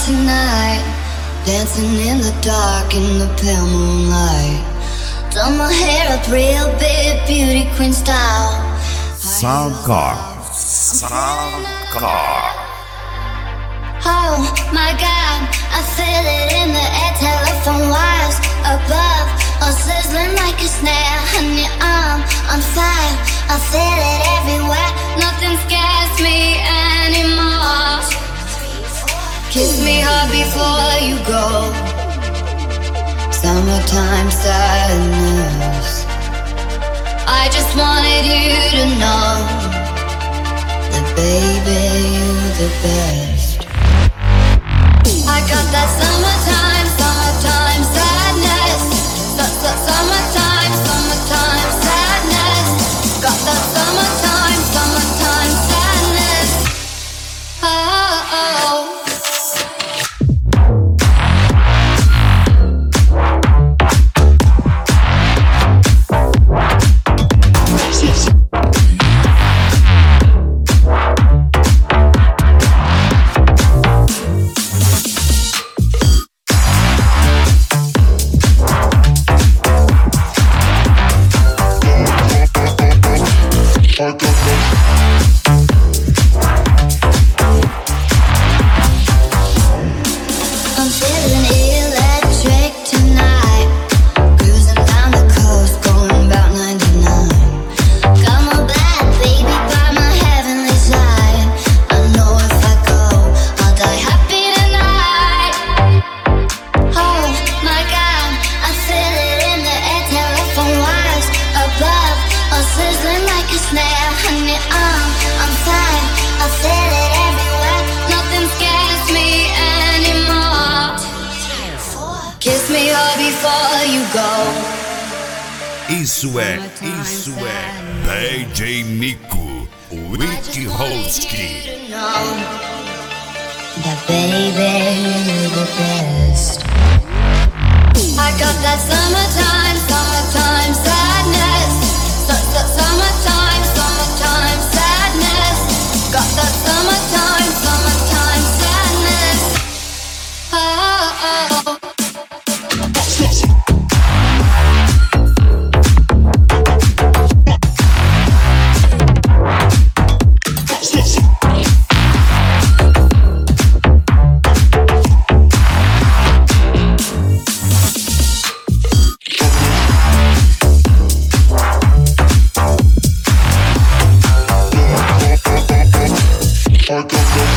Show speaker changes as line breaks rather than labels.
tonight, dancing in the dark in the pale moonlight. Done my hair up real big, beauty queen style.
Soundcar.
Oh my God, I feel it in the air, telephone wires above, all sizzling like a snare. Honey, I'm on fire, I feel it everywhere. Nothing scares me anymore. Kiss me hard before you go. Summertime sadness. I just wanted you to know that baby, you're the best. I got that summertime sadness. Summertime sadness. Got that summertime sadness. Oh.
Isso é DJ Nico, Ricky Holski.
That baby, you're the best. I got that summertime sadness. Summertime sadness. Got that summertime sadness. Oh.
I got